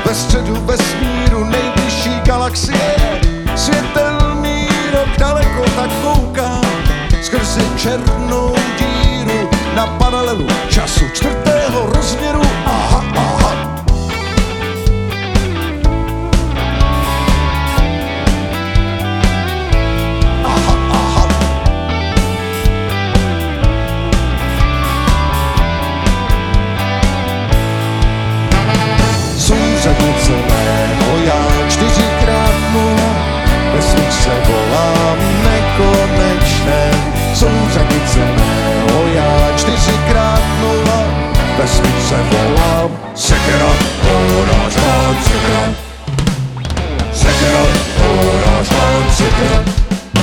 ve středu vesmíru nejbližší galaxie. Světelný rok daleko tak kouká skrze černou díru na paralelu času čtvrtého rozměru. Aha, aha. Aha, aha. Jsou zakoceného já 4x0, vesnice volám nekonečné. Jsou zakoceného já 4x0, vesnice volám. Sekera, uráž mám sekera. Sekera, uráž mám sekera.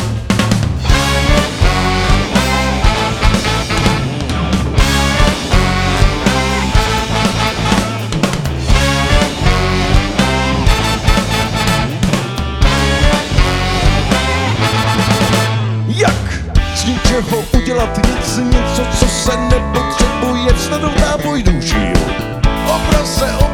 Jak z ničeho udělat nic, něco, co se nepotřebuje, snadou náboj duší. Obraz se